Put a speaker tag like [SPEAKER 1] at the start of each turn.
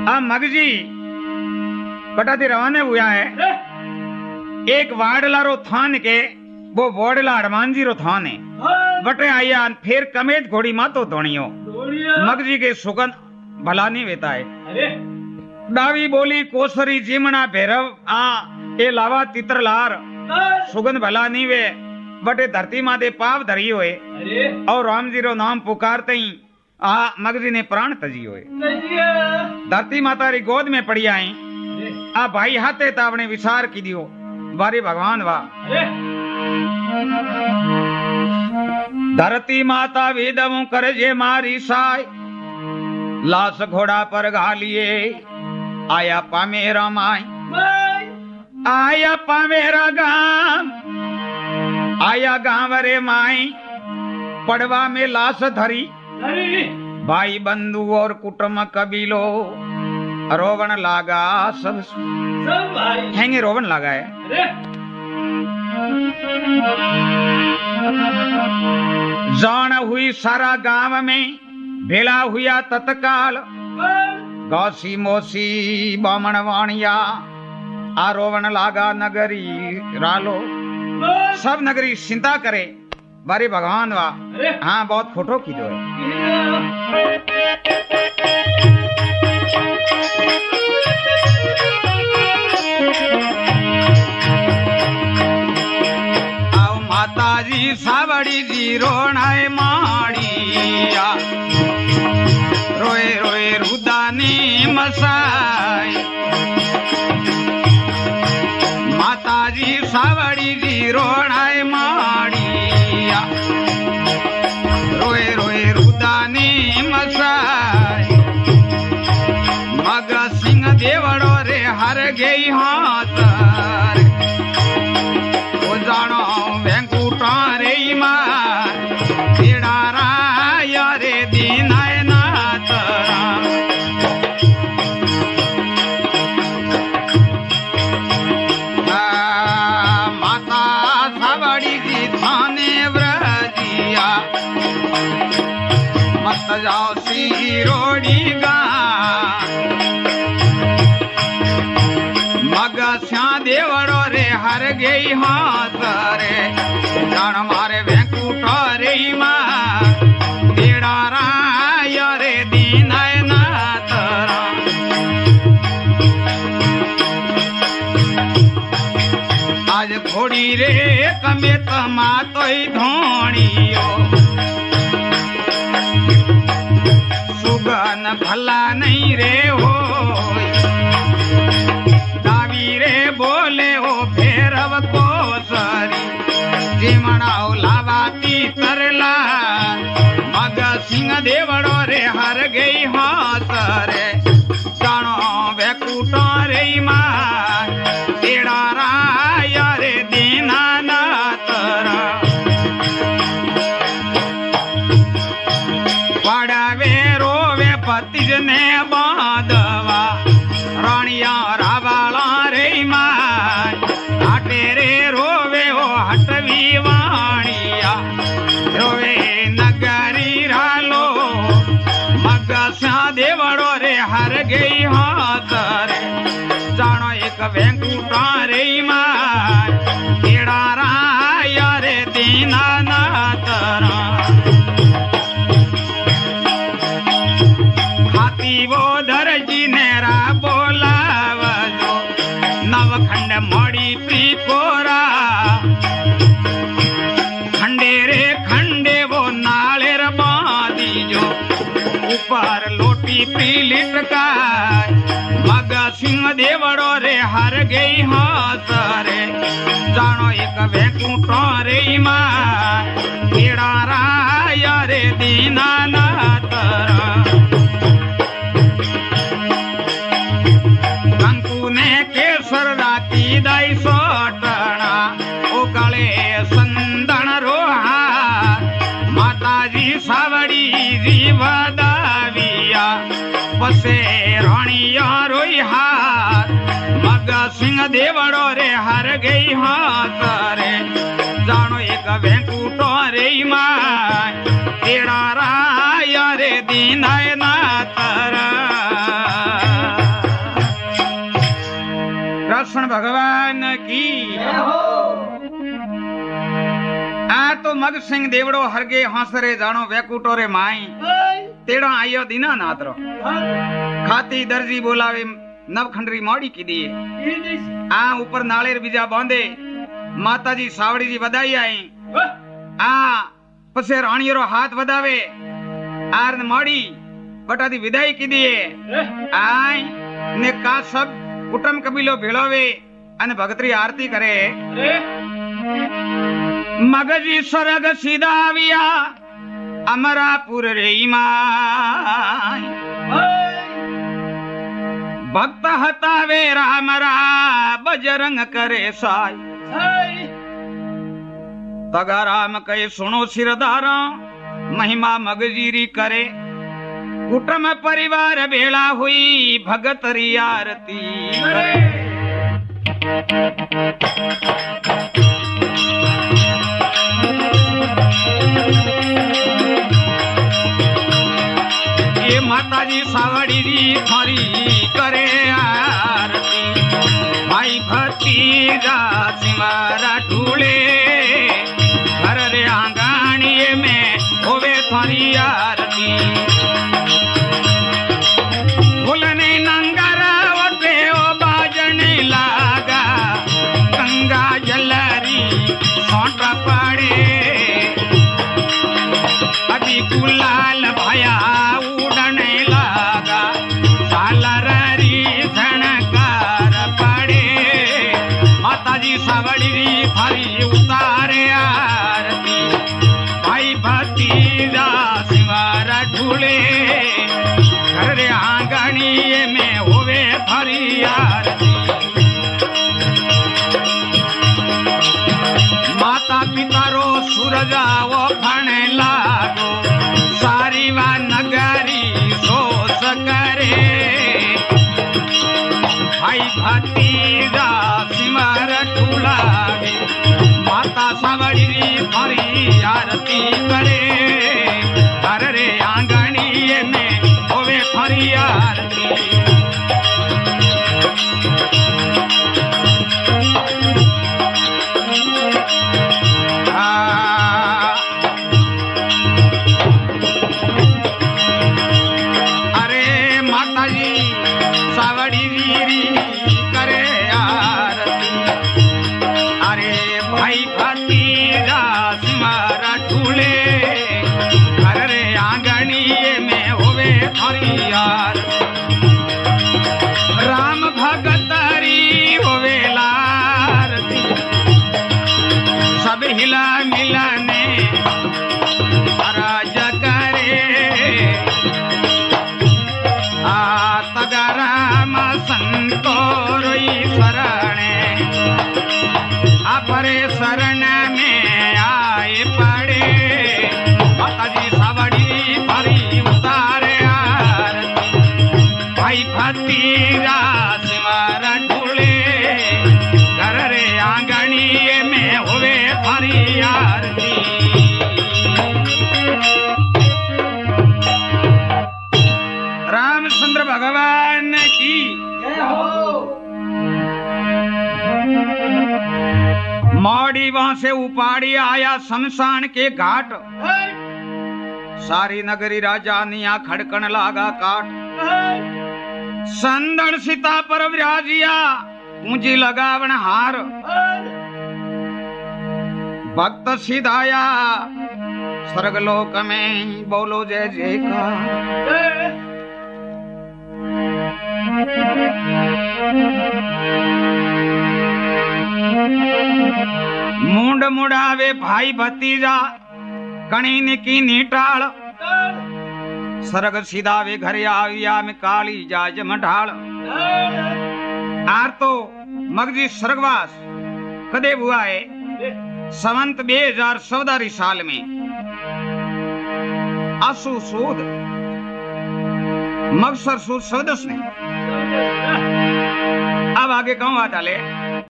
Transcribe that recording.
[SPEAKER 1] अब मगजी बटाती रवाने हुआ है एक वाडला रो थान के वो बोडला हनुमान जी रो थान है बटे आया फिर कमेत घोड़ी मातो धोनियो मगजी के सुगंध भला नहीं वेता है दावी बोली कोसरी जीमना भैरव आ ए लावा तित्रलार सुगंध भला नहीं वे बटे धरती माते पाप धरी होए और राम जी रो नाम पुकारते ही आ मगजी ने प्राण तजी होए धरती माता री गोद में पड़ी आई आ भाई हाथे तावने विचार की दियो बारी भगवान वाह धरती माता वेदमु कर जे मारी साय लाश घोड़ा पर घालिए आया पामेरा माई आया पामेरा गांव आया गांव रे माई पड़वा में लाश धरी भाई बंधु और कुटुंब कबीलो रोवन लागा सब हैंगे रोवन लागा है जान हुई सारा गांव में भेला हुआ तत्काल गौसी मोसी बामण वाणिया आरोवन लागा नगरी रालो सब नगरी चिंता करे बारी भगवान वाह हाँ बहुत खोटो की दो आओ माता जी सावड़ी जी रोनाए माड़िया रोए रोए रुदानी मसाई माता जी सावड़ी जी रोनाए माड़िया रोए रोए रुदानी मसाई मग सिंह देवड़ो रे हर गई हाथ वो जानो वेंकुटा रे मार तेरा राया रे दीनाय जाओ सी रोड़ी गा मग स्या देवड़ो रे हर गई हाथ रे जान मारे वेंकुटा रे मां तेरा राय रे दीनाय नाथ आज घोड़ी रे कमे तमा तोई धोणियो भला नहीं रे हो दावी रे बोले हो भैरव को सारी जीमणाओ लावाती तरला मग सिंह देवड़ो रे हर गई हाथ रे जानो वेकुटो रे मां तेरा राय रे दीना नातरा पड़ावे पतिजने बांधवा रानिया रावाला रे माय आटे रे रोवे हो हटवी वाणिया रोवे नगरी रालो मग स्या देवड़ो रे हर गई हाथ रे जानो एक वेंकुटा रे माय तेरा राय रे दीना नातरा वो धरजी नेरा बोलावजो नवखंड मोड़ी प्री कोरा खंडे रे खंडे वो नालेर बांधी जो ऊपर लोटी प्री लिटका मग सिंह देवड़ो रे हर गई हाथ रे जानो एक वेकुटो रे मां तेरा राय रे दीना नातरा दाई सोटना उकले संदन रोहा माता जी सावड़ी जी बदाविया बसे रानिया रोई हाथ मग सिंह देवड़ो रे हर गई हाथ रे जानो एक वेंकुटो रे मां तेरा राय रे दीनाय नातरा भगवान की। आ तो मग सिंह देवड़ो हरगे हंसरे जानो वैकुटो रे माई तेड़ा आयो दीनानाथ रो खाती दर्जी बोलावे नवखंडरी मौड़ी की दिए आ ऊपर नालेर बीजा बांधे माता जी सावड़ी जी वधाई आई आ पसे राणियो रो हाथ वधावे आर मौड़ी बटा दी विदाई की दिए आई ने का सब कुटुंब कबीलो भेळोवे अने भगतरी आरती करे। मगजी स्वर्ग सीधाविया अमरापुर रे माय भक्त हतावे रामरा बजरंग करे साई तगा राम कहे सुनो सिरदारा महिमा मगजीरी करे कुटुंब परिवार भेला हुई भगतरी आरती ये माता जी सावड़ी जी थारी करे आरती भाई भतीजा सिमारा ढूले घर रे आंगणिए में होवे थारी आरती फुलने नंगरा ओटे ओ बाजने लागा गंगा जलरी सोटा पड़े अभी गुलाल भया उड़ने लगा सालरी झणकार पड़े माता जी सावड़ी थारी उतारे आरती भाई भतीजा सिवारा ढूले घर रे आंगणिए में होवे थारी आरती माता पिता रो सूरजा वो फणे लागो सारी वा नगरी सोस करे भाई भतीजा सिमर ठुलावे माता सावड़ी थारी आरती करे घर रे आंगणिए में होवे थारी आरती राम भगतरी होवे लारती सब हिला मिलने राज करे तगा राम संतो रोई शरणे अपरे शरण में आए पड़े माता जी सावड़ी थारी उतारे आरती भाई भतीजा सिवारा ढूले घर रे आंगणिए में होवे थारी आरती रामचंद्र भगवान की मौड़ी वहां से उपाड़ी आया शमशान के घाट सारी नगरी राजा निया खड़कन लागा काट संदन सीता पर विराजिया पूंजी लगावन हार भक्त सिधाया स्वर्गलोक में बोलो जय जयकार मुंड मुड़ावे भाई भतीजा कणी निकी नीटाल सरग सीधावे घरे आविया में काली जाज मढाल आर तो मगजी स्वर्गवास कदे हुआ है संवंत 2014 साल में आसू सूद मगसर सूद सवदस ने अब आगे कहूं बात आले